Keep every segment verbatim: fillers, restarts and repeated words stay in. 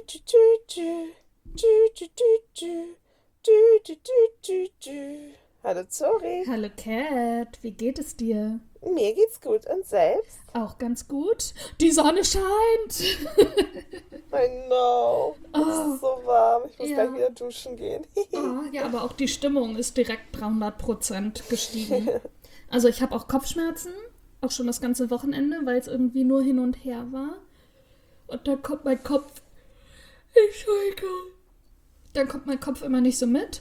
tü, tü, tü. Tü, tü, tü, tü. Tü, tü, tü, tü, tü. Hallo Zori, Hallo Cat, wie geht es dir? mir geht's gut und selbst? Auch ganz gut. Die Sonne scheint. I know, es ist Oh, so warm, ich muss gleich ja. wieder duschen gehen. Oh, ja, aber auch die Stimmung ist direkt dreihundert Prozent gestiegen. Also ich habe auch Kopfschmerzen, auch schon das ganze Wochenende, weil es irgendwie nur hin und her war. Und dann kommt mein Kopf. Entschuldigung. Dann kommt mein Kopf immer nicht so mit.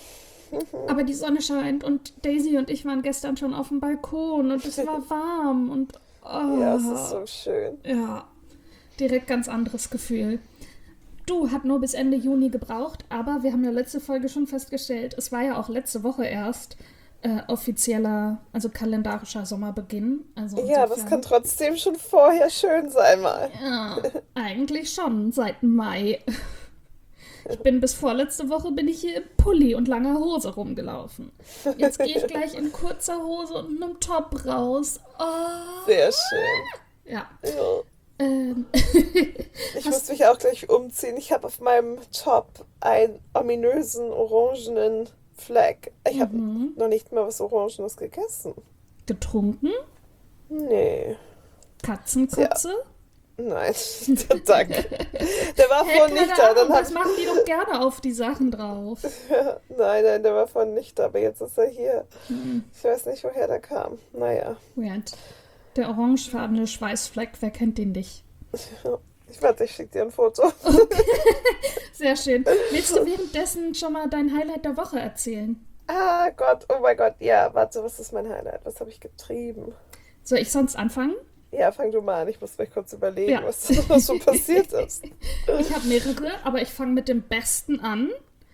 Aber die Sonne scheint und Daisy und ich waren gestern schon auf dem Balkon und es war warm und Ja, es ist oh, so schön. ja, direkt ganz anderes Gefühl. Du, hat nur bis Ende Juni gebraucht, aber wir haben ja letzte Folge schon festgestellt, es war ja auch letzte Woche erst äh, offizieller, also kalendarischer Sommerbeginn. Also Ja, aber es kann insofern, trotzdem schon vorher schön sein mal. ja, eigentlich schon seit Mai. Ich bin bis vorletzte Woche bin ich hier im Pulli und langer Hose rumgelaufen. Jetzt gehe ich gleich in kurzer Hose und einem Top raus. Oh, Sehr schön. ja. Ja. Ähm, Ich muss hast, mich auch gleich umziehen. Ich habe auf meinem Top einen ominösen orangenen Fleck. Ich habe mhm. noch nicht mal was Orangenes gegessen. Getrunken? Nee. Tja, Katzenkotze? nein. Danke. Der war Hey, vorhin keine nicht da. Dann Ahnung, habe das ich. machen die doch gerne auf die Sachen drauf. Nein, nein, der war vorhin nicht da. Aber jetzt ist er hier. Hm, Ich weiß nicht, woher der kam. Naja. weird. Der orangefarbene Schweißfleck, wer kennt den nicht? Ich warte, ich schicke dir ein Foto. Sehr schön. Willst du währenddessen schon mal dein Highlight der Woche erzählen? Ah Gott, oh mein Gott. Ja, warte, was ist mein Highlight? Was habe ich getrieben? Soll ich sonst anfangen? Ja, fang du mal an. Ich muss mich kurz überlegen, Ja. was, was so passiert ist. Ich habe mehrere, aber ich fange mit dem besten an.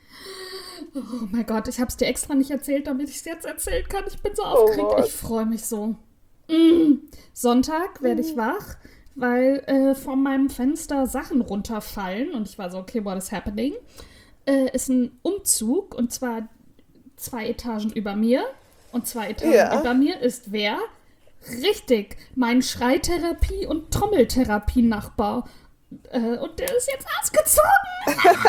Oh mein Gott, ich habe es dir extra nicht erzählt, damit ich es jetzt erzählen kann. Ich bin so Oh aufgeregt. Lord. Ich freue mich so. Mm. Sonntag werde ich wach, weil äh, von meinem Fenster Sachen runterfallen. Und ich war so, okay, what is happening? Äh, ist ein Umzug und zwar zwei Etagen über mir. Und zwei Etagen Ja. über mir ist wer? Richtig, mein Schreitherapie- und Trommeltherapie-Nachbar. Äh, und der ist jetzt ausgezogen.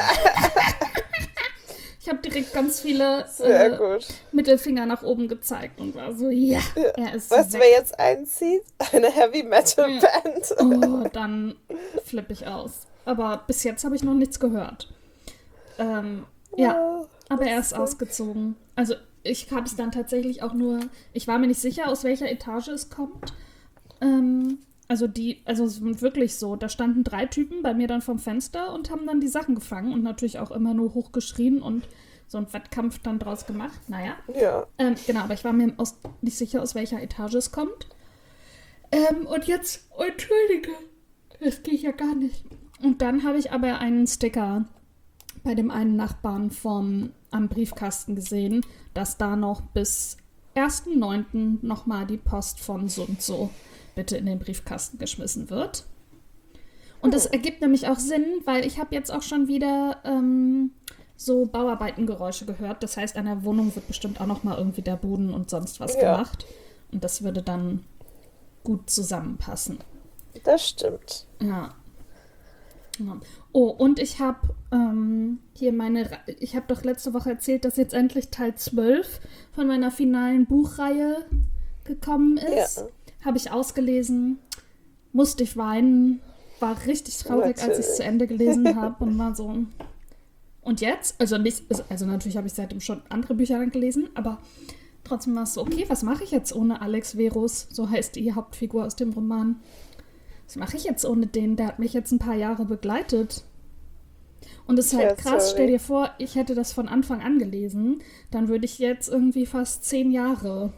Ich habe direkt ganz viele Sehr äh, gut. Mittelfinger nach oben gezeigt und war so, ja, Ja. er ist Weißt du, weg. wer jetzt einzieht? Eine Heavy Metal Ja. Band. Oh, dann flippe ich aus. Aber bis jetzt habe ich noch nichts gehört. Ähm, ja, Oh, aber er ist lustig. ausgezogen. Also ich habe es dann tatsächlich auch nur, ich war mir nicht sicher, aus welcher Etage es kommt. Ähm, also die, also es war wirklich so, da standen drei Typen bei mir dann vom Fenster und haben dann die Sachen gefangen und natürlich auch immer nur hochgeschrien und so einen Wettkampf dann draus gemacht. Naja, Ja. ähm, genau, aber ich war mir aus, nicht sicher, aus welcher Etage es kommt. Ähm, und jetzt, oh, entschuldige, das geht ja gar nicht. Und dann habe ich aber einen Sticker bei dem einen Nachbarn vom, am Briefkasten gesehen, dass da noch bis ersten neunten nochmal die Post von so und so bitte in den Briefkasten geschmissen wird. Und das Hm. ergibt nämlich auch Sinn, weil ich habe jetzt auch schon wieder ähm, so Bauarbeitengeräusche gehört. Das heißt, an der Wohnung wird bestimmt auch nochmal irgendwie der Boden und sonst was Ja, gemacht. Und das würde dann gut zusammenpassen. das stimmt. Ja. Ja. Oh, und ich habe ähm, hier meine, Ra- ich habe doch letzte Woche erzählt, dass jetzt endlich Teil zwölf von meiner finalen Buchreihe gekommen Ja, ist. Habe ich ausgelesen, musste ich weinen, war richtig traurig, als ich es zu natürlich. Ende gelesen habe und war so. Und jetzt? Also nicht, also also natürlich habe ich seitdem schon andere Bücher dann gelesen, aber trotzdem war es so, okay, was mache ich jetzt ohne Alex Verus? So heißt die Hauptfigur aus dem Roman. Was mache ich jetzt ohne den? Der hat mich jetzt ein paar Jahre begleitet. Und es ist Tja, halt krass, stell sorry. dir vor, ich hätte das von Anfang an gelesen, dann würde ich jetzt irgendwie fast zehn Jahre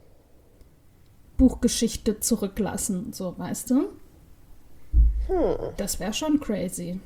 Buchgeschichte zurücklassen, so, weißt du? Hm. Das wäre schon crazy.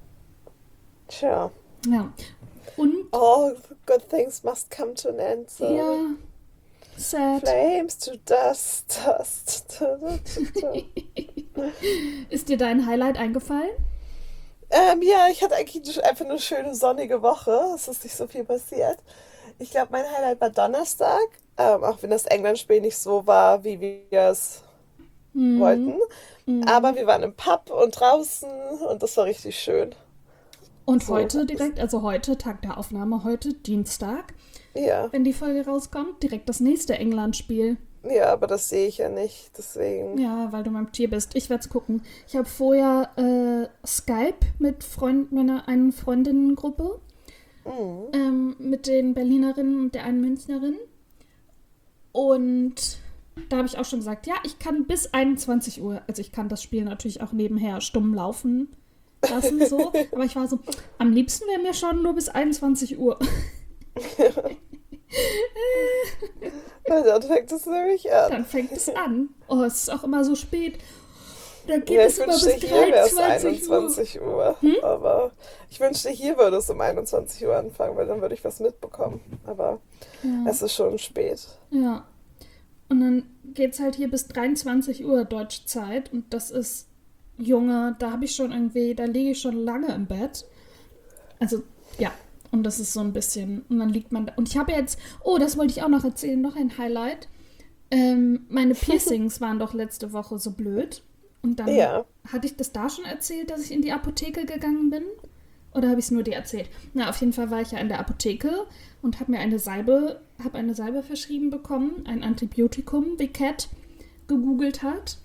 Tja. Ja. Und, All good things must come to an end, sorry. ja, sad. Flames to dust, dust. Da, da, da, da. Ist dir dein Highlight eingefallen? Ähm, ja, ich hatte eigentlich einfach eine schöne sonnige Woche. Es ist nicht so viel passiert. Ich glaube, mein Highlight war Donnerstag, ähm, auch wenn das England-Spiel nicht so war, wie wir es Mhm. wollten. Aber Mhm. wir waren im Pub und draußen und das war richtig schön. Und So, heute direkt, also heute, Tag der Aufnahme, heute, Dienstag, ja. wenn die Folge rauskommt, direkt das nächste England-Spiel. Ja, aber das sehe ich ja nicht, deswegen. Ja, weil du beim Tier bist. Ich werde es gucken. Ich habe vorher äh, Skype mit Freund, meiner einen Freundinnengruppe, Mhm. ähm, mit den Berlinerinnen und der einen Münchnerin. Und da habe ich auch schon gesagt, ja, ich kann bis einundzwanzig Uhr, also ich kann das Spiel natürlich auch nebenher stumm laufen lassen, so. Aber ich war so, am liebsten wäre mir schon nur bis einundzwanzig Uhr. Ja, dann fängt es nämlich an. Dann fängt es an. Oh, es ist auch immer so spät. Dann geht Ja, es ich immer bis wünschte, hier wäre es dreiundzwanzig Uhr. einundzwanzig Uhr. Aber ich wünschte, hier würde es um einundzwanzig Uhr anfangen, weil dann würde ich was mitbekommen. Aber Ja. es ist schon spät. Ja. Und dann geht es halt hier bis dreiundzwanzig Uhr deutsche Zeit. Und das ist, Junge, da habe ich schon irgendwie, da liege ich schon lange im Bett. Also, ja. Und das ist so ein bisschen, und dann liegt man da. Und ich habe jetzt, oh, das wollte ich auch noch erzählen, noch ein Highlight. Ähm, meine Piercings waren doch letzte Woche so blöd. Und dann Ja. hatte ich das da schon erzählt, dass ich in die Apotheke gegangen bin? Oder habe ich es nur dir erzählt? Na, auf jeden Fall war ich ja in der Apotheke und habe mir eine Salbe, habe eine Salbe verschrieben bekommen, ein Antibiotikum, wie Cat gegoogelt hat.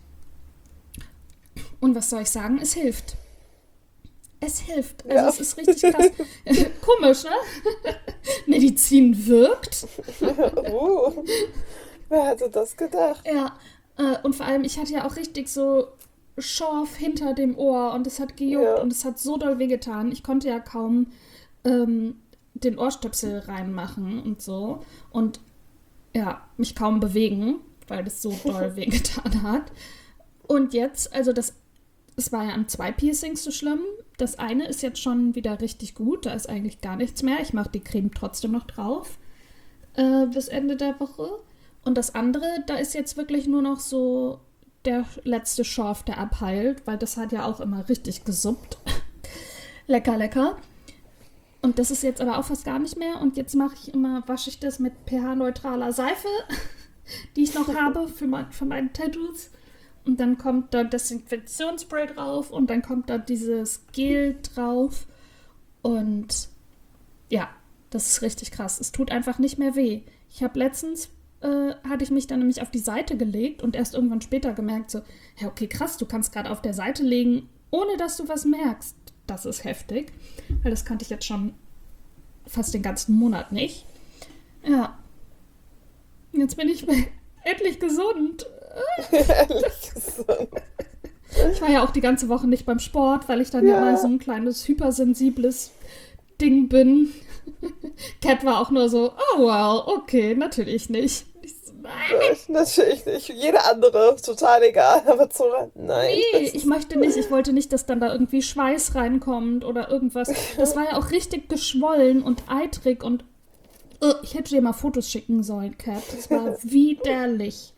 Und was soll ich sagen? Es hilft. Es hilft. Also Ja. es ist richtig krass. Komisch, ne? Medizin wirkt. uh, wer hätte das gedacht? Ja. Äh, und vor allem, ich hatte ja auch richtig so Schorf hinter dem Ohr und es hat gejuckt Ja. und es hat so doll wehgetan. Ich konnte ja kaum ähm, den Ohrstöpsel reinmachen und so. Und ja, mich kaum bewegen, weil das so doll wehgetan hat. Und jetzt, also das, es war ja an zwei Piercings so schlimm. Das eine ist jetzt schon wieder richtig gut, da ist eigentlich gar nichts mehr. Ich mache die Creme trotzdem noch drauf äh, bis Ende der Woche. Und das andere, da ist jetzt wirklich nur noch so der letzte Schorf, der abheilt, weil das hat ja auch immer richtig gesuppt. Lecker, lecker. Und das ist jetzt aber auch fast gar nicht mehr. Und jetzt mache ich immer, wasche ich das mit pH-neutraler Seife, die ich noch habe für, mein, für meine Tattoos. Und dann kommt da Desinfektionsspray drauf und dann kommt da dieses Gel drauf. Und ja, das ist richtig krass. Es tut einfach nicht mehr weh. Ich habe letztens, äh, hatte ich mich dann nämlich auf die Seite gelegt und erst irgendwann später gemerkt, so, ja, okay, krass, du kannst gerade auf der Seite legen, ohne dass du was merkst. Das ist heftig, weil das kannte ich jetzt schon fast den ganzen Monat nicht. Ja. Jetzt bin ich endlich gesund. Ehrlich gesagt. Ich war ja auch die ganze Woche nicht beim Sport, weil ich dann ja, Ja. mal so ein kleines hypersensibles Ding bin. Cat war auch nur so, oh well, okay, natürlich nicht. Ich so, nein, Ich, natürlich nicht. Jede andere, total egal. Aber Zora, nein. nee, ich möchte nicht. Ich wollte nicht, dass dann da irgendwie Schweiß reinkommt oder irgendwas. Das war ja auch richtig geschwollen und eitrig und uh, ich hätte dir mal Fotos schicken sollen, Cat. Das war widerlich.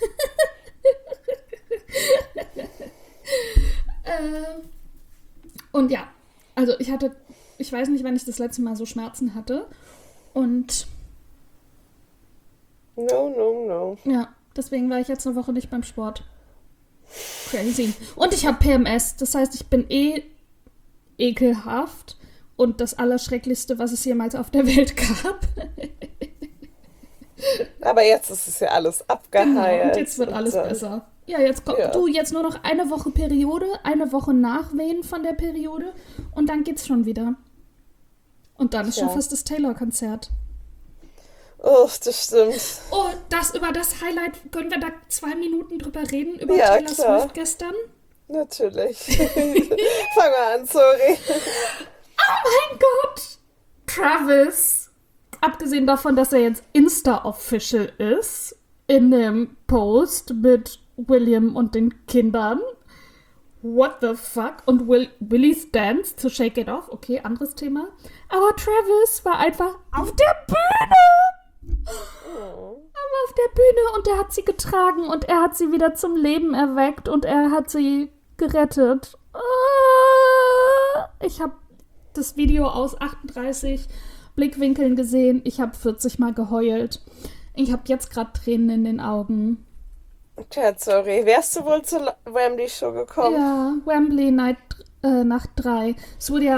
äh, und ja, also ich hatte, ich weiß nicht, wann ich das letzte Mal so Schmerzen hatte. Und No, no, no. ja, deswegen war ich jetzt eine Woche nicht beim Sport. Crazy. Und ich habe P M S, das heißt, ich bin eh ekelhaft und das Allerschrecklichste, was es jemals auf der Welt gab. Aber jetzt ist es ja alles abgeheilt. Genau, und jetzt wird alles dann- besser. Ja, jetzt kommt Ja. du jetzt nur noch eine Woche Periode, eine Woche Nachwehen von der Periode und dann geht's schon wieder. Und dann ist schon Tja. fast das Taylor-Konzert. Oh, das stimmt. Oh, das über das Highlight, können wir da zwei Minuten drüber reden? Über Ja, Taylor klar. Swift gestern? Natürlich. Fang mal an, sorry. Mein Gott! Travis, abgesehen davon, dass er jetzt Insta-Official ist, in dem Post mit William und den Kindern. What the fuck? Und Will, Willy's Dance to Shake It Off. Okay, anderes Thema. Aber Travis war einfach auf der Bühne. Oh. Er war auf der Bühne und er hat sie getragen und er hat sie wieder zum Leben erweckt und er hat sie gerettet. Ah, Ich habe das Video aus achtunddreißig Blickwinkeln gesehen. Ich habe vierzig Mal geheult. Ich habe jetzt gerade Tränen in den Augen. Tja, sorry. Wärst du wohl zur Wembley Show gekommen? Ja, Wembley Night, äh, Nacht drei. Es wurde ja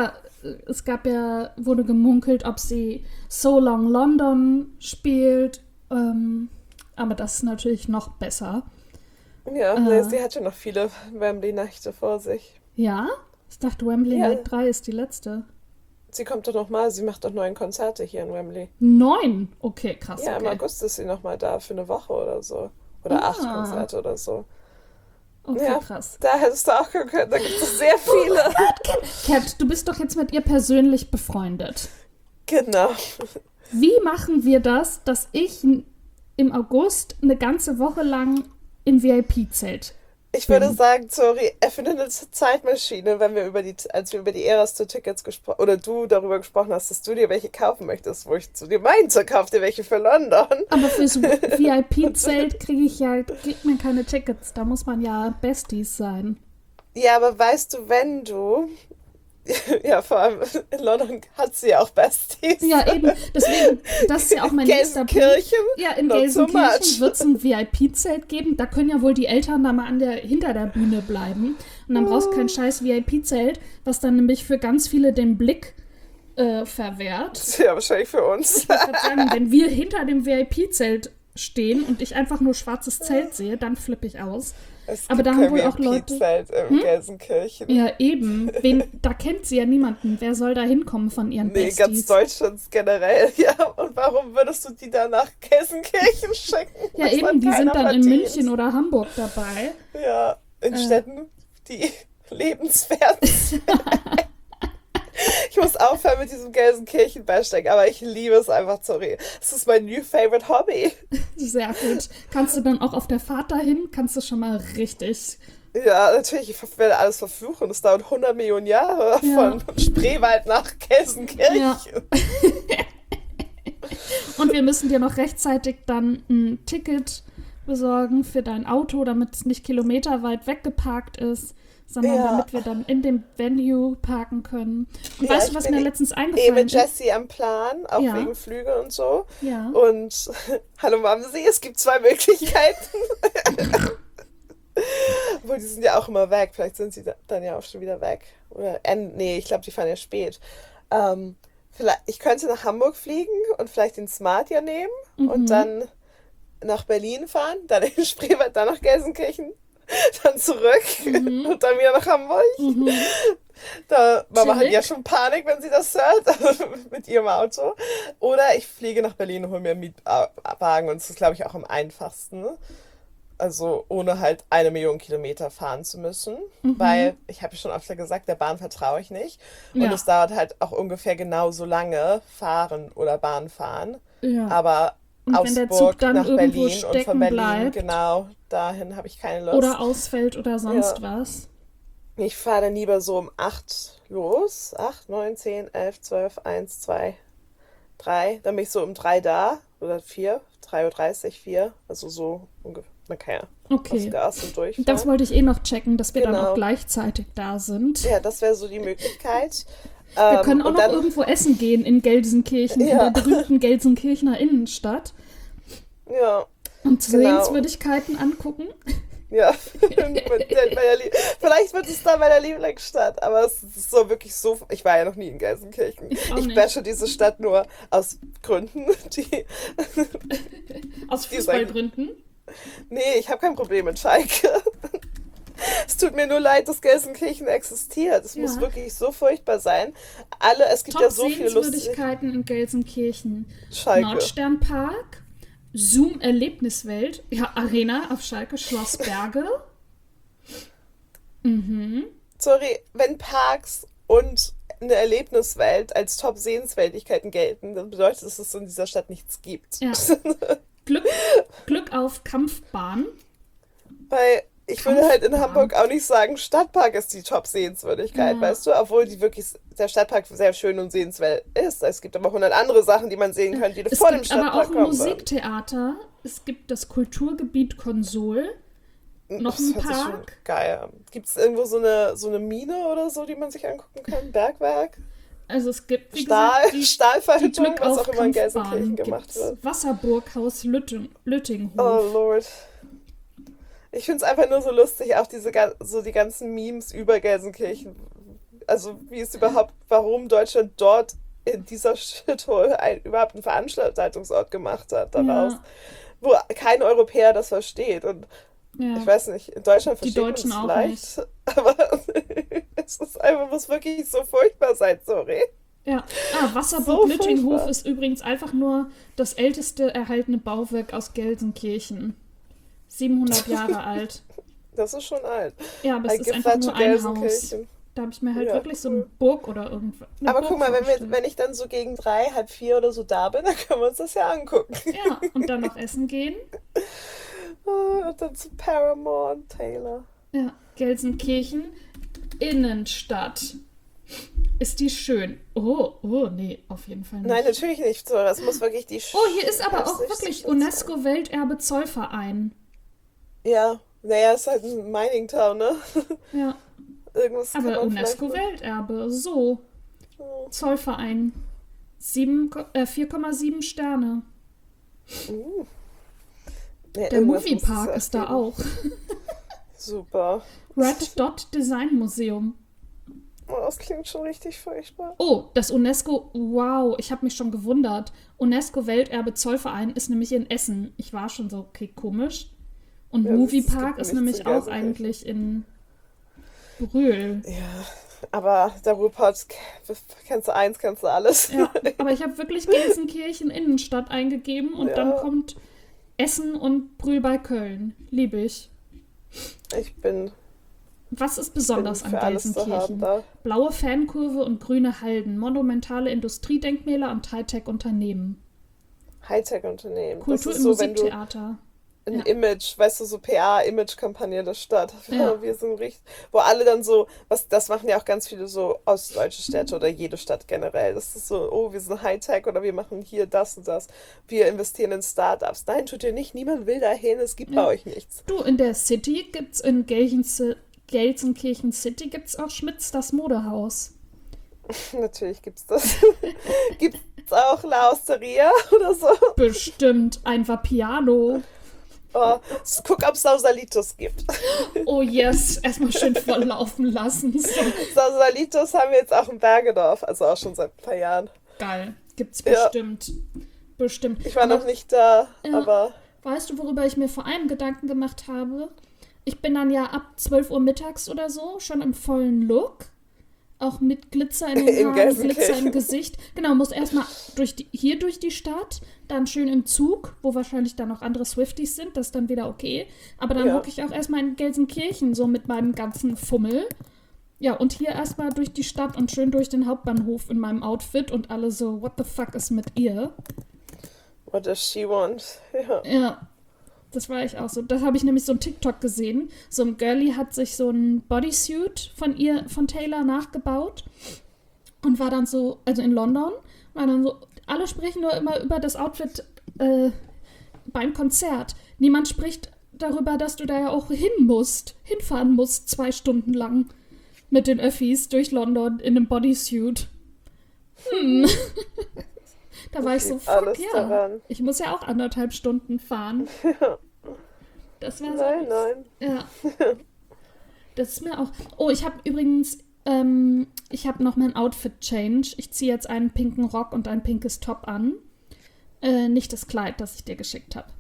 es gab ja, wurde gemunkelt, ob sie So Long London spielt. Ähm, aber das ist natürlich noch besser. Ja, Äh, nee, sie hat schon noch viele Wembley-Nächte vor sich. Ja? Ich dachte, Wembley Ja, Night drei ist die letzte. sie kommt doch nochmal, sie macht doch neun Konzerte hier in Wembley. Neun? Okay, krass, Ja, im okay. August ist sie nochmal da für eine Woche oder so. Oder acht Ah, Konzerte oder so. okay, Ja, krass. da hättest du auch gucken können, da gibt es sehr viele. Kat, du bist doch jetzt mit ihr persönlich befreundet. Genau. Wie machen wir das, dass ich n- im August eine ganze Woche lang im V I P-Zelt Ich würde bin? sagen, sorry, erfinde eine Zeitmaschine, wenn wir über die, als wir über die Eras Tour Tickets gesprochen, oder du darüber gesprochen hast, dass du dir welche kaufen möchtest, wo ich zu dir meinte, kauf dir welche für London. Aber fürs V I Und P-Zelt kriege ich ja, kriegt man keine Tickets. Da muss man ja Besties sein. ja, aber weißt du, wenn du, ja, vor allem in London hat sie ja auch Besties. Ja, eben. Deswegen, das ist ja auch mein nächster Punkt. Gelsenkirchen, Ja, in not so Gelsenkirchen much. wird es ein V I P-Zelt geben. Da können ja wohl die Eltern da mal an der, hinter der Bühne bleiben. Und dann brauchst du kein scheiß V I P-Zelt, was dann nämlich für ganz viele den Blick äh, verwehrt. Ja, wahrscheinlich für uns. Ich wollte gerade sagen, wenn wir hinter dem V I P-Zelt stehen und ich einfach nur schwarzes Zelt sehe, dann flippe ich aus. Es Aber gibt da haben kein wohl auch Leute. V I P-Zelt in Gelsenkirchen. Ja, eben. Wen, da kennt sie ja niemanden. Wer soll da hinkommen von ihren Nee, ganz Besties? Deutschland generell, ja. Und warum würdest du die dann nach Gelsenkirchen schicken? Ja, Was eben, dann die sind keiner dann in verdient. München oder Hamburg dabei. Ja, in Äh, Städten, die lebenswert sind. Ich muss aufhören mit diesem Gelsenkirchen-Bashing, aber ich liebe es einfach, sorry. Es ist mein new favorite Hobby. Sehr gut. Kannst du dann auch auf der Fahrt dahin, kannst du schon mal richtig. Ja, natürlich, ich werde alles verfluchen. Es dauert hundert Millionen Jahre Ja, von Spreewald nach Gelsenkirchen. ja. Und wir müssen dir noch rechtzeitig dann ein Ticket besorgen für dein Auto, damit es nicht kilometerweit weggeparkt ist, sondern Ja, damit wir dann in dem Venue parken können. Und ja, weißt du, ich was bin mir eh letztens eh eingefallen mit ist? Jessie am Plan, auch Ja, wegen Flüge und so. ja. Und hallo Mamsi, es gibt zwei Möglichkeiten. Obwohl, die sind ja auch immer weg. Vielleicht sind sie da- dann ja auch schon wieder weg. Oder, äh, nee, ich glaube, die fahren ja spät. Ähm, vielleicht, ich könnte nach Hamburg fliegen und vielleicht den Smart ja nehmen und Mhm. dann nach Berlin fahren, dann in Spreewald, dann nach Gelsenkirchen, dann zurück Mhm. und dann wieder nach Hamburg. Mhm. Da, Mama hat ja Chillig. schon Panik, wenn sie das hört, mit ihrem Auto. Oder ich fliege nach Berlin und hole mir einen Mietwagen und das ist, glaube ich, auch am einfachsten. Also ohne halt eine Million Kilometer fahren zu müssen, Mhm. weil ich habe ja schon öfter gesagt, der Bahn vertraue ich nicht. Und es Ja, dauert halt auch ungefähr genauso lange fahren oder Bahn fahren. ja. Aber Und wenn der Zug Augsburg dann nach irgendwo Berlin und von stecken Berlin bleibt genau dahin habe ich keine oder Lust. ausfällt oder Ja, sonst was. ich fahre dann lieber so um acht los. Acht, neun, zehn, elf, zwölf, eins, zwei, drei. Dann bin ich so um drei da oder vier, drei Uhr, dreißig, vier. Also so ungefähr. Man kann ja aufs Okay. Gas und Das durchfahren. wollte ich eh noch checken, dass wir dann auch Genau. gleichzeitig da sind. Ja, das wäre so die Möglichkeit. Wir Ähm, können auch und noch dann, irgendwo essen gehen in Gelsenkirchen, in der ja, berühmten Gelsenkirchener Innenstadt ja, und genau. Sehenswürdigkeiten angucken. Ja, mit der, meiner Lie- vielleicht wird es dann meine Lieblingsstadt, aber es ist so wirklich so. Ich war ja noch nie in Gelsenkirchen. Ich auch Ich nicht. bashe diese Stadt nur aus Gründen, die, Aus die ist eigentlich. Fußballgründen. Nee, ich habe kein Problem mit Schalke. Es tut mir nur leid, dass Gelsenkirchen existiert. Es muss Ja. wirklich so furchtbar sein. Alle, es gibt ja so viele lustige Top-Sehenswürdigkeiten in Gelsenkirchen. Schalke. Nordsternpark, Zoom Erlebniswelt, ja, Arena auf Schalke, Schloss Berge. Mhm. Sorry, wenn Parks und eine Erlebniswelt als Top-Sehenswürdigkeiten gelten, dann bedeutet das, dass es in dieser Stadt nichts gibt. Ja. Glück, Glück auf Kampfbahn. Weil ich würde halt in Kampfbahn. Hamburg auch nicht sagen, Stadtpark ist die Top-Sehenswürdigkeit, Ja. weißt du? Obwohl die wirklich, der Stadtpark sehr schön und sehenswert ist. Es gibt aber hundert andere Sachen, die man sehen könnte, die Es vor dem gibt aber auch Stadtpark ein kommen würden. Musiktheater. Es gibt das Kulturgebiet Konsol. Noch Das ein hört sich schon Park. geil an. Gibt es irgendwo so eine, so eine Mine oder so, die man sich angucken kann? Bergwerk? Also es gibt, wie Stahl? gesagt, die, die Stahlverhüttung, Glück was auf auch immer in Kampfbahn Gelsenkirchen gemacht gibt's. wird. Wasserburghaus Lütting, Oh Lüttinghof. Lord. Ich finde es einfach nur so lustig, auch diese, gan- so die ganzen Memes über Gelsenkirchen. also wie es überhaupt, warum Deutschland dort in dieser Shithole ein, überhaupt einen Veranstaltungsort gemacht hat daraus, Ja, wo kein Europäer das versteht. Und ich ja. weiß nicht, in Deutschland Die versteht man Deutschen das auch nicht. vielleicht, aber es ist einfach, muss wirklich so furchtbar sein, sorry. Ja. Ah, Wasserburg So Lüttinghof furchtbar. ist übrigens einfach nur das älteste erhaltene Bauwerk aus Gelsenkirchen. siebenhundert Jahre alt. Das ist schon alt. Ja, aber es I ist give einfach that to nur ein Haus. Gelsenkirchen. Da habe ich mir halt Ja, wirklich so eine cool. Burg oder irgendwas, eine Aber Burg guck mal, wenn wir, vorgestellt. wenn ich dann so gegen drei, halb vier oder so da bin, dann können wir uns das ja angucken. Ja, und dann noch essen gehen. Und dann zu Paramore und Taylor. Ja, Gelsenkirchen, Innenstadt. Ist die schön? Oh, oh, nee, auf jeden Fall Nein, nicht. natürlich nicht so. Das muss wirklich die Oh, hier ist aber auch hässlichste wirklich Stadt sein. UNESCO-Welterbe Zollverein. Ja, naja, ist halt ein Mining Town, ne? Ja, Irgendwas kann aber man vielleicht noch. UNESCO-Welterbe. So, Oh. Zollverein. Sieben, äh, vier Komma sieben Sterne. Uh. Ja, Der irgendwas muss es Moviepark ja ist da geben. auch. Super. Red Dot Design Museum. Oh, das klingt schon richtig furchtbar. Oh, das UNESCO, wow, ich habe mich schon gewundert. UNESCO-Welterbe Zollverein ist nämlich in Essen. Ich war schon so, okay, komisch. Und Ja, es Moviepark gibt ist nichts in nämlich auch Gelsenkirchen. eigentlich in Brühl. Ja, aber der Ruhrpott, kennst du eins, kennst du alles. Ja, aber ich habe wirklich Gelsenkirchen Innenstadt eingegeben und dann Ja, kommt Essen und Brühl bei Köln. Liebe ich. ich bin, Was ist bin besonders an für alles zu haben Gelsenkirchen? da. Blaue Fankurve und grüne Halden, monumentale Industriedenkmäler und Hightech-Unternehmen. Hightech-Unternehmen. Das Kultur ist im so, wenn du Musiktheater. ein Ja, Image, weißt du, so P R-Image-Kampagne der Stadt. ja, Wir sind richtig, wo alle dann so, was, das machen ja auch ganz viele so ostdeutsche Städte oder jede Stadt generell. Das ist so, oh, wir sind Hightech oder wir machen hier das und das. Wir investieren in Startups. Nein, tut ihr nicht, niemand will dahin, es gibt bei ja. euch nichts. Du, in der City gibt's in Gelsense- Gelsenkirchen City gibt's auch Schmitz, das Modehaus. Natürlich gibt's das. Gibt's auch La Osteria oder so? Bestimmt ein Vapiano. Oh, guck, ob es Sausalitos gibt. Oh yes, erstmal schön volllaufen lassen. So Sausalitos haben wir jetzt auch in Bergedorf, also auch schon seit ein paar Jahren. geil. Gibt's Ja, bestimmt. Bestimmt. ich war noch Aber nicht da, ja, aber weißt du, worüber ich mir vor allem Gedanken gemacht habe? Ich bin dann ja ab zwölf Uhr mittags oder so schon im vollen Look. Auch mit Glitzer in den in Haaren, Glitzer im Gelsenkirchen. Gesicht. Genau, muss erstmal durch die, hier durch die Stadt, dann schön im Zug, wo wahrscheinlich dann noch andere Swifties sind, das ist dann wieder okay. Aber dann Ja, hocke ich auch erstmal in Gelsenkirchen, so mit meinem ganzen Fummel. Ja, und hier erstmal durch die Stadt und schön durch den Hauptbahnhof in meinem Outfit und alle so, what the fuck ist mit ihr? what does she want? Ja. Ja, das war ich auch so. Da habe ich nämlich so ein TikTok gesehen. So ein Girlie hat sich so ein Bodysuit von ihr, von Taylor nachgebaut und war dann so, also in London, war dann so, alle sprechen nur immer über das Outfit äh, beim Konzert. Niemand spricht darüber, dass du da ja auch hin musst, hinfahren musst, zwei Stunden lang mit den Öffis durch London in einem Bodysuit. Hm. Da war ich Das so, liegt fuck alles ja, daran. ich muss ja auch anderthalb Stunden fahren. Das war so, Nein, nein. ja, das ist mir auch. Oh, ich habe übrigens, ähm, ich habe noch mein Outfit-Change. Ich ziehe jetzt einen pinken Rock und ein pinkes Top an. Äh, nicht das Kleid, das ich dir geschickt habe.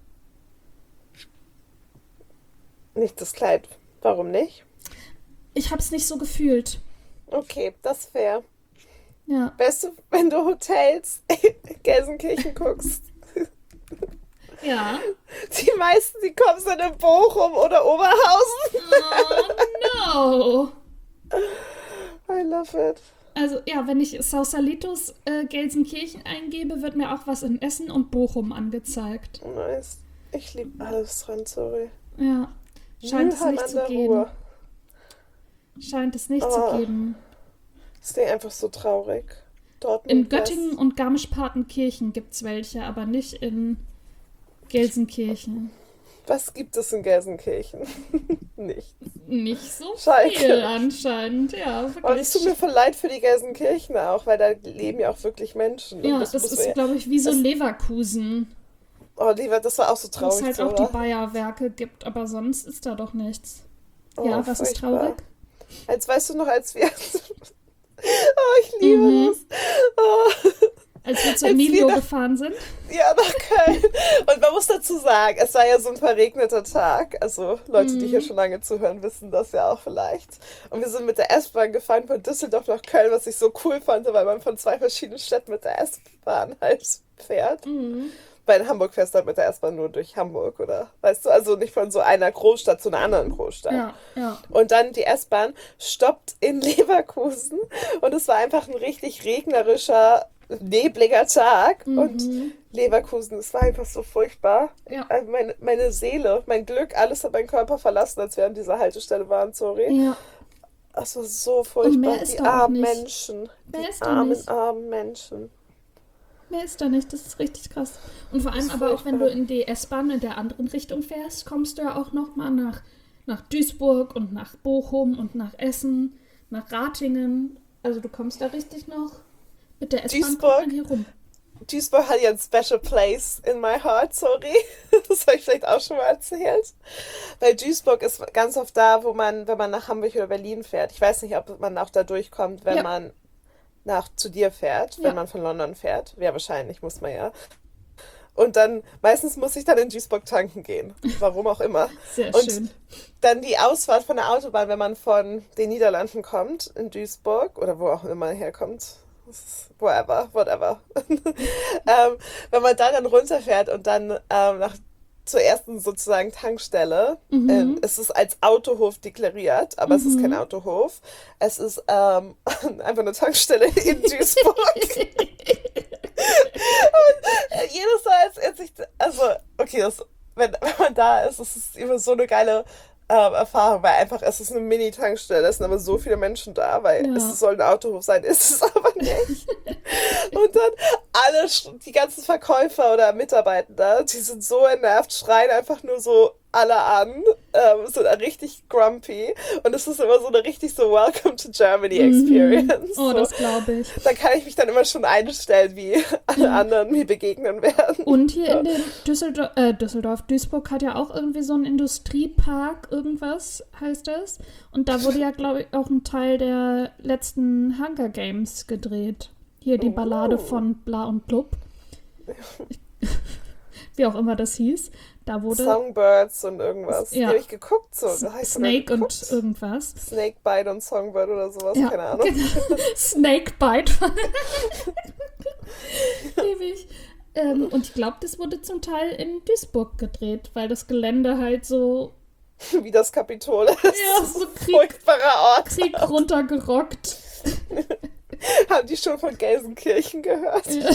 Nicht das Kleid. Warum nicht? Ich habe es nicht so gefühlt. Okay, das ist fair. Ja, Weißt du, wenn du Hotels in Gelsenkirchen guckst, ja. die meisten, die kommen sind in Bochum oder Oberhausen. Oh no. I love it. Also ja, wenn ich Sausalitos äh, Gelsenkirchen eingebe, wird mir auch was in Essen und Bochum angezeigt. Nice. Ich liebe alles dran, sorry. Ja, scheint es Mülheim nicht an zu der geben. Ruhr. Scheint es nicht zu Oh, geben. ist der einfach so traurig. In Dortmund Göttingen West. und Garmisch-Partenkirchen gibt es welche, aber nicht in Gelsenkirchen. Was gibt es in Gelsenkirchen? Nichts. Nicht so viel Schalke. anscheinend, ja, Oh, das tut mir wirklich. voll leid für die Gelsenkirchener auch, weil da leben ja auch wirklich Menschen. Und Ja, das das muss man ist, ja. glaube ich, wie so Das, Leverkusen, oh, lieber, das war auch so wo es traurig, halt so, auch die oder? Bayer-Werke gibt, aber sonst ist da doch nichts. Oh, Ja, was ist furchtbar. traurig? Als weißt du noch, als wir Oh, ich liebe Mhm. das. Oh. Als wir zu Als wir Emilio nach, gefahren sind. ja, nach Köln. Und man muss dazu sagen, es war ja so ein verregneter Tag. Also Leute, die hier Mhm. schon lange zuhören, wissen das ja auch vielleicht. Und wir sind mit der S-Bahn gefahren von Düsseldorf nach Köln, was ich so cool fand, weil man von zwei verschiedenen Städten mit der S-Bahn halt fährt. Mhm. Bei in Hamburg fährst du halt mit der S-Bahn nur durch Hamburg, oder? Weißt du, also nicht von so einer Großstadt zu einer anderen Großstadt. Ja, ja. Und dann die S-Bahn stoppt in Leverkusen und es war einfach ein richtig regnerischer, nebliger Tag und Mhm. Leverkusen, es war einfach so furchtbar. Ja. Also meine, meine Seele, mein Glück, alles hat meinen Körper verlassen, als wir an dieser Haltestelle waren, sorry. Ja. Es war so Und mehr furchtbar. ist Die da auch armen nicht. Menschen. Mehr Die ist da armen, nicht. armen Menschen. Mehr ist da nicht. Das ist richtig krass. Und vor Das allem ist aber auch, wenn du furchtbar. in die S-Bahn in der anderen Richtung fährst, kommst du ja auch nochmal nach, nach Duisburg und nach Bochum und nach Essen, nach Ratingen. Also du kommst da richtig noch. Mit der S-Bahn kommt man Duisburg, hier rum. Duisburg hat ja ein special place in my heart, sorry. Das habe ich vielleicht auch schon mal erzählt. Weil Duisburg ist ganz oft da, wo man, wenn man nach Hamburg oder Berlin fährt. Ich weiß nicht, ob man auch da durchkommt, wenn Ja, man nach zu dir fährt, wenn ja. man von London fährt. Ja, wahrscheinlich muss man ja. Und dann, meistens muss ich dann in Duisburg tanken gehen. Warum auch immer. Sehr Und schön. dann die Ausfahrt von der Autobahn, wenn man von den Niederlanden kommt, in Duisburg, oder wo auch immer herkommt. Das ist wherever, whatever. ähm, wenn man da dann runterfährt und dann ähm, nach zur ersten sozusagen Tankstelle. Ähm, Mhm. es ist als Autohof deklariert, aber es ist kein Mhm. Autohof. Es ist ähm, einfach eine Tankstelle in Duisburg. Äh, Jedes Mal, als, als ich, also, okay, das, wenn, wenn man da ist, es ist immer so eine geile ähm, Erfahrung, weil einfach, es ist eine Mini-Tankstelle, es sind aber so viele Menschen da, weil es Ja. soll ein Autohof sein, ist es aber nicht. Und dann alle, die ganzen Verkäufer oder Mitarbeiter, die sind so entnervt, schreien einfach nur so alle an, ähm, sind richtig grumpy und es ist immer so eine richtig so Welcome to Germany Mhm. Experience. Oh, So, das glaube ich. da kann ich mich dann immer schon einstellen, wie alle Ja. anderen mir begegnen werden. Und hier Ja. in den Düsseldorf, äh, Düsseldorf, Duisburg hat ja auch irgendwie so einen Industriepark, irgendwas heißt es. Und da wurde ja, glaube ich, auch ein Teil der letzten Hunger Games gedreht. Hier die Ballade Oh. von Bla und Blub, wie auch immer das hieß. Da wurde Songbirds und irgendwas. Die ja habe ich geguckt, so. S- Da habe ich sogar Snake und geguckt. irgendwas. Snakebite und Songbird oder sowas, Ja, keine Ahnung. genau. Snakebite. Ewig. Ähm, und ich glaube, das wurde zum Teil in Duisburg gedreht, weil das Gelände halt so, Wie das Kapitol ist. ja, Das ist so ein Krieg, furchtbarer Ort. Krieg runtergerockt. Haben die schon von Gelsenkirchen gehört? Ja.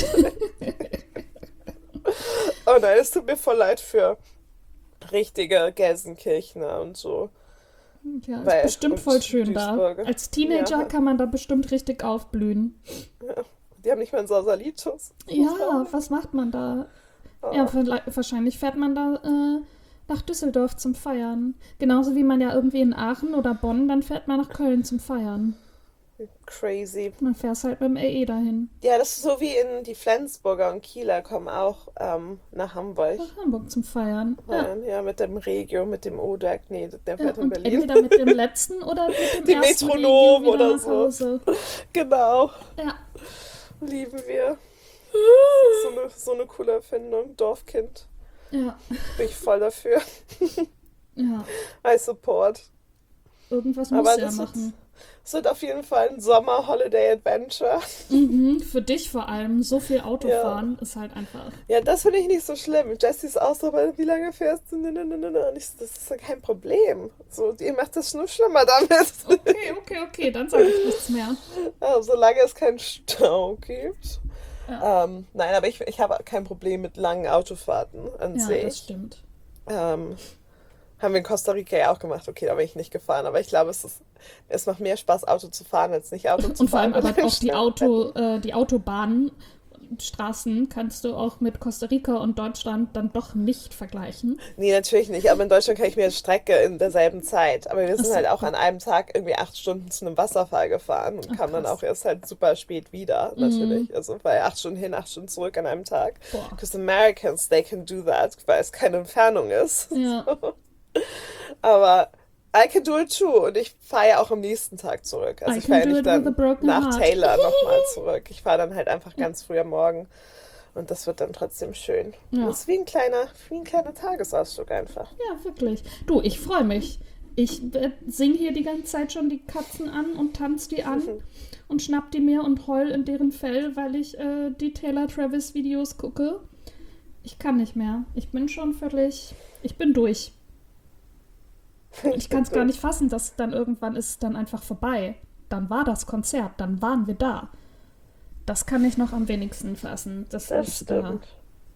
Oh nein, es tut mir voll leid für richtige Gelsenkirchner und so. Ja, ist Weil, bestimmt voll und schön da. Duisburger. Als Teenager Ja, kann man da bestimmt richtig aufblühen. die haben nicht mal einen Sausalitos. Das ist Ja, traurig. was macht man da? Ja, Oh. vielleicht- wahrscheinlich fährt man da äh, nach Düsseldorf zum Feiern. Genauso wie man ja irgendwie in Aachen oder Bonn, dann fährt man nach Köln zum Feiern. Crazy. Man fährt halt mit dem R E dahin. Ja, das ist so wie in die Flensburger und Kieler kommen auch ähm, nach Hamburg. Nach Hamburg zum Feiern. Ja. Feiern. Ja, mit dem Regio, mit dem Odak. Nee, der Ja, fährt in und Berlin. entweder mit dem letzten oder mit dem Die ersten Metronom Regio wieder oder nach so. Hause. Genau. Ja. Lieben wir. Das ist so eine, so eine coole Erfindung. Dorfkind. Ja. Bin ich voll dafür. Ja. I support. Irgendwas muss Aber er das wird, machen. es wird auf jeden Fall ein Sommer-Holiday-Adventure. Mhm, für dich vor allem. So viel Ja. Autofahren ist halt einfach. Ja, das finde ich nicht so schlimm. Jessie ist auch so, aber wie lange fährst du? Und ich so, das ist ja kein Problem. So, ihr macht das nur schlimmer damit. Okay, okay, okay, dann sage ich nichts mehr. Ja, solange es keinen Stau gibt. Ja, Ähm, nein, aber ich, ich habe kein Problem mit langen Autofahrten an ja, das sich. stimmt. Ähm, haben wir in Costa Rica ja auch gemacht. Okay, da bin ich nicht gefahren, aber ich glaube, es ist, es macht mehr Spaß, Auto zu fahren, als nicht Auto zu Und vor allem fahren. aber auch die Auto, äh, die Autobahnen, Straßen kannst du auch mit Costa Rica und Deutschland dann doch nicht vergleichen. Nee, natürlich nicht. Aber in Deutschland kann ich mir eine Strecke in derselben Zeit. Aber wir sind Achso, halt auch an einem Tag irgendwie acht Stunden zu einem Wasserfall gefahren und ach kamen dann krass. auch erst halt super spät wieder, Mhm. natürlich. Also weil acht Stunden hin, acht Stunden zurück an einem Tag. Boah. Because Americans, they can do that, weil es keine Entfernung ist. Ja, Aber I can do it too. Und ich fahre ja auch am nächsten Tag zurück. Also I ich fahre ja can do nicht it with a dann broken nach heart. Taylor nochmal zurück. Ich fahre dann halt einfach ganz früh am Morgen. Und das wird dann trotzdem schön. Ja. Das ist wie ein kleiner, wie ein kleiner Tagesausflug einfach. Ja, wirklich. Du, ich freue mich. Ich äh, singe hier die ganze Zeit schon die Katzen an und tanze die an Mhm. und schnapp die mir und heul in deren Fell, weil ich äh, die Taylor Travis Videos gucke. Ich kann nicht mehr. Ich bin schon völlig... Ich bin durch. Ich kann es gar nicht fassen, dass dann irgendwann ist es dann einfach vorbei. Dann war das Konzert, dann waren wir da. Das kann ich noch am wenigsten fassen. Das, Das ist... Äh, stimmt.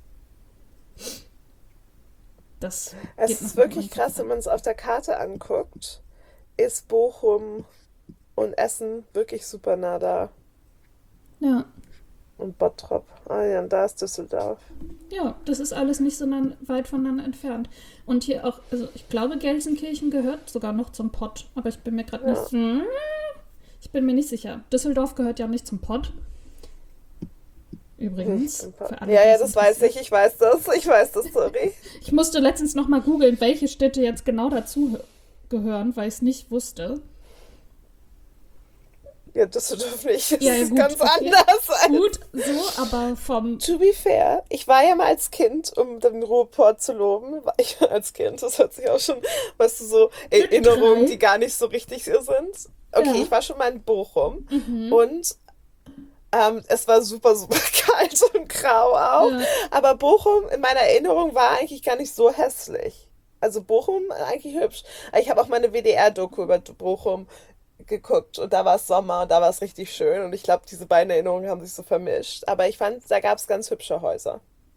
das Es geht ist noch wirklich mal krass, wenn man es auf der Karte anguckt, ist Bochum und Essen wirklich super nah da. Ja. Und Bottrop. Ah ja, und da ist Düsseldorf. Ja, das ist alles nicht so nan- weit voneinander entfernt. Und hier auch, also ich glaube, Gelsenkirchen gehört sogar noch zum Pott, aber ich bin mir gerade Ja. nicht, hm, ich bin mir nicht sicher. Düsseldorf gehört ja nicht zum Pott. Übrigens, Super. für alle, Ja, die ja, es das weiß interessiert. ich. Ich weiß das. Ich weiß das, sorry. Ich musste letztens noch mal googeln, welche Städte jetzt genau dazu gehören, weil ich es nicht wusste. Ja, Düsseldorf nicht. Das Ja, ja, ist gut, ganz okay. anders. Als Gut, so, aber vom, To be fair, ich war ja mal als Kind, um den Ruhrpott zu loben, war ich als Kind, das hört sich auch schon, weißt du, so Erinnerungen, drei. die gar nicht so richtig so sind. Okay, Ja. ich war schon mal in Bochum Mhm. und ähm, es war super, super kalt und grau auch, Ja. aber Bochum in meiner Erinnerung war eigentlich gar nicht so hässlich. Also Bochum eigentlich hübsch. Ich habe auch mal eine W D R-Doku über Bochum geguckt und da war es Sommer und da war es richtig schön und ich glaube, diese beiden Erinnerungen haben sich so vermischt. Aber ich fand, da gab es ganz hübsche Häuser.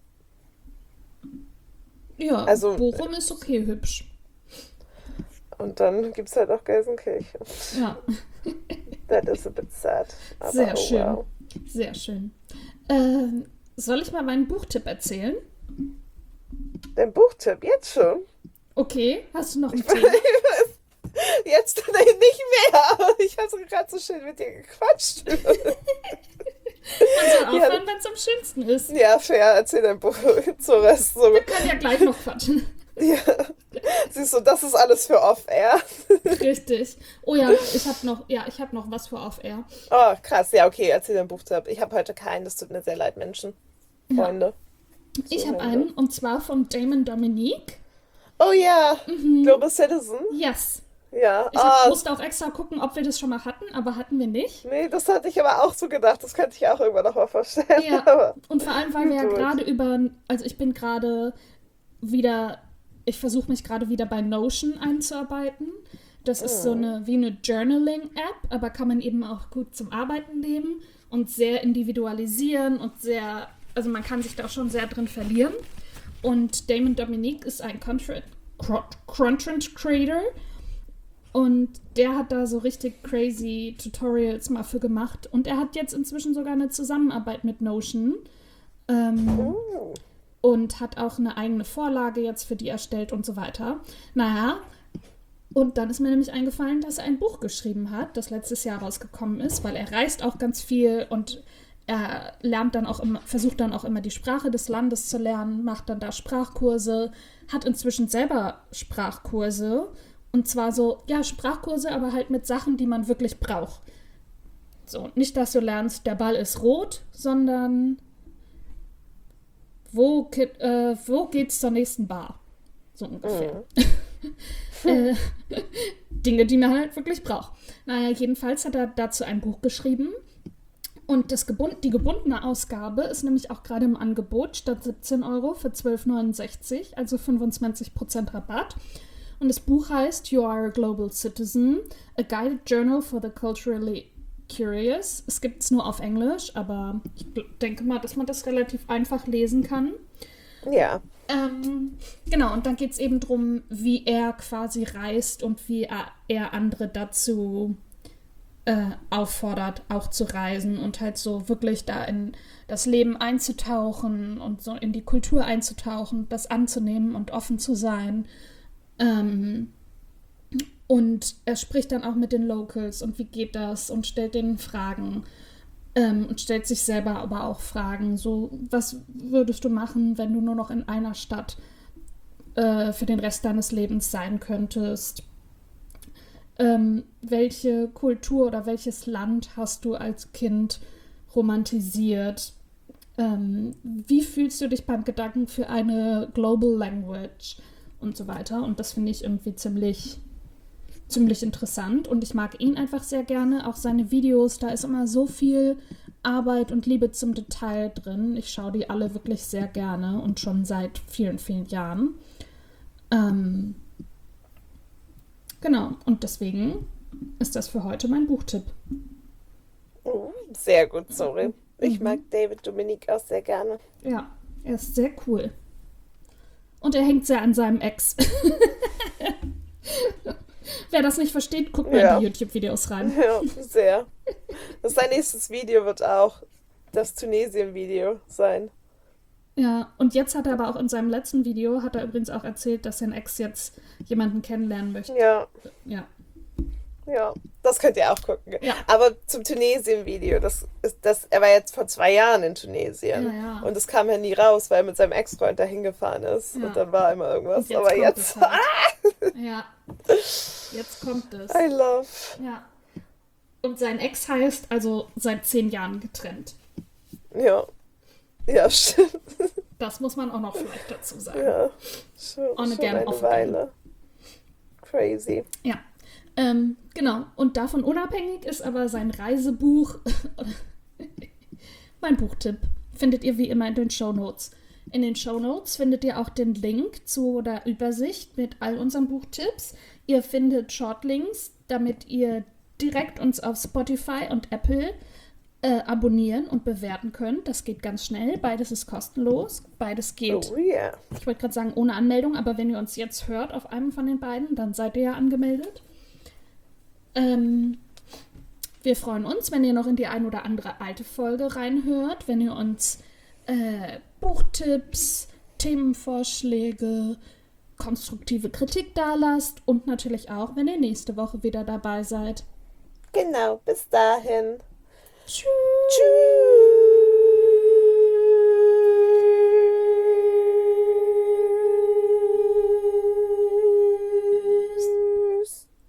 ja, Also, Bochum ist okay hübsch. und dann gibt es halt auch Gelsenkirchen. Ja, That is a bit sad. Aber sehr oh schön. wow. Sehr schön. Ähm, soll ich mal meinen Buchtipp erzählen? Dein Buchtipp, jetzt schon? Okay, hast du noch einen Tipp? Jetzt nicht mehr. Ich habe gerade so schön mit dir gequatscht. Man soll Ja. aufhören, wenn es am schönsten ist. Ja, fair, erzähl dein Buch zur Rest. So. Wir können ja gleich noch quatschen. Ja. Siehst du, das ist alles für Off-Air. Richtig. Oh ja, ich habe noch, ja, ich habe noch was für Off-Air. Oh, krass. Ja, okay, erzähl deinen Buchtipp. Ich habe heute keinen, das tut mir sehr leid, Menschen. Freunde. Ich habe Zuhörende. einen, und zwar von Damon Dominique. Oh ja, Global Citizen. Yes. Ja. Ich hab, Ah, musste auch extra gucken, ob wir das schon mal hatten, aber hatten wir nicht. nee, das hatte ich aber auch so gedacht. Das könnte ich auch irgendwann noch mal vorstellen. Ja, Aber und vor allem, weil wir ja Gut. gerade über, also ich bin gerade wieder, ich versuche mich gerade wieder bei Notion einzuarbeiten. Das ist so eine, wie eine Journaling-App, aber kann man eben auch gut zum Arbeiten nehmen und sehr individualisieren und sehr, also man kann sich da auch schon sehr drin verlieren. Und Damon Dominique ist ein Content, Content Creator und der hat da so richtig crazy Tutorials mal für gemacht. Und er hat jetzt inzwischen sogar eine Zusammenarbeit mit Notion. Ähm, Oh. und hat auch eine eigene Vorlage jetzt für die erstellt und so weiter. Naja, und dann ist mir nämlich eingefallen, dass er ein Buch geschrieben hat, das letztes Jahr rausgekommen ist, weil er reist auch ganz viel und er lernt dann auch immer, versucht dann auch immer die Sprache des Landes zu lernen, macht dann da Sprachkurse, hat inzwischen selber Sprachkurse und zwar so, ja, Sprachkurse, aber halt mit Sachen, die man wirklich braucht. So, nicht, dass du lernst, der Ball ist rot, sondern wo, ki- äh, wo geht's zur nächsten Bar? So ungefähr. äh, Dinge, die man halt wirklich braucht. Naja, jedenfalls hat er dazu ein Buch geschrieben. Und das gebund, die gebundene Ausgabe ist nämlich auch gerade im Angebot statt siebzehn Euro für zwölf neunundsechzig, also fünfundzwanzig Prozent Rabatt. Und das Buch heißt You Are a Global Citizen, a Guided Journal for the Culturally Curious. Es gibt es nur auf Englisch, aber ich gl- denke mal, dass man das relativ einfach lesen kann. Ja. Ähm, genau, und dann geht es eben darum, wie er quasi reist und wie er, er andere dazu äh, auffordert, auch zu reisen und halt so wirklich da in das Leben einzutauchen und so in die Kultur einzutauchen, das anzunehmen und offen zu sein. Ähm, und er spricht dann auch mit den Locals und wie geht das und stellt denen Fragen. Ähm, und stellt sich selber aber auch Fragen, so, was würdest du machen, wenn du nur noch in einer Stadt äh, für den Rest deines Lebens sein könntest? Ähm, welche Kultur oder welches Land hast du als Kind romantisiert? Ähm, wie fühlst du dich beim Gedanken für eine Global Language und so weiter? Und das finde ich irgendwie ziemlich, ziemlich interessant. Und ich mag ihn einfach sehr gerne, auch seine Videos. Da ist immer so viel Arbeit und Liebe zum Detail drin. Ich schaue die alle wirklich sehr gerne und schon seit vielen, vielen Jahren. Ähm, genau, und deswegen ist das für heute mein Buchtipp. Oh, sehr gut, sorry. Ich Mhm. mag David Dominique auch sehr gerne. Ja, er ist sehr cool. Und er hängt sehr an seinem Ex. Wer das nicht versteht, guckt mal Ja. in die YouTube-Videos rein. Ja, sehr. Das sein nächstes Video wird auch das Tunesien-Video sein. Ja, und jetzt hat er aber auch in seinem letzten Video, hat er übrigens auch erzählt, dass sein Ex jetzt jemanden kennenlernen möchte. Ja, Ja, ja. Das könnt ihr auch gucken. Ja. Aber zum Tunesien-Video, das ist das, er war jetzt vor zwei Jahren in Tunesien. Ja, ja. Und es kam ja nie raus, weil er mit seinem Ex-Freund dahin gefahren ist. Ja. Und dann war immer irgendwas. Und jetzt Aber kommt jetzt, es halt. Ja, jetzt kommt es. I love. Ja. Und sein Ex heißt also seit zehn Jahren getrennt. Ja. Ja, stimmt. Das muss man auch noch vielleicht dazu sagen. Ja. Schon, On schon again, eine off again. Weile. Crazy. Ja, ähm, genau. Und davon unabhängig ist aber sein Reisebuch, mein Buchtipp, findet ihr wie immer in den Shownotes. In den Shownotes findet ihr auch den Link zu der Übersicht mit all unseren Buchtipps. Ihr findet Shortlinks, damit ihr direkt uns auf Spotify und Apple äh, abonnieren und bewerten könnt. Das geht ganz schnell. Beides ist kostenlos. Beides geht, Oh yeah. ich wollte gerade sagen, ohne Anmeldung, aber wenn ihr uns jetzt hört auf einem von den beiden, dann seid ihr ja angemeldet. Ähm, wir freuen uns, wenn ihr noch in die ein oder andere alte Folge reinhört, wenn ihr uns äh, Buchtipps, Themenvorschläge, konstruktive Kritik dalasst und natürlich auch, wenn ihr nächste Woche wieder dabei seid. Genau, bis dahin. Tschüss! Tschüss.